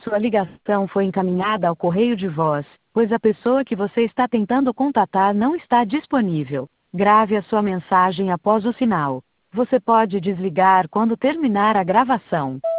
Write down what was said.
Sua ligação foi encaminhada ao correio de voz, pois a pessoa que você está tentando contatar não está disponível. Grave a sua mensagem após o sinal. Você pode desligar quando terminar a gravação.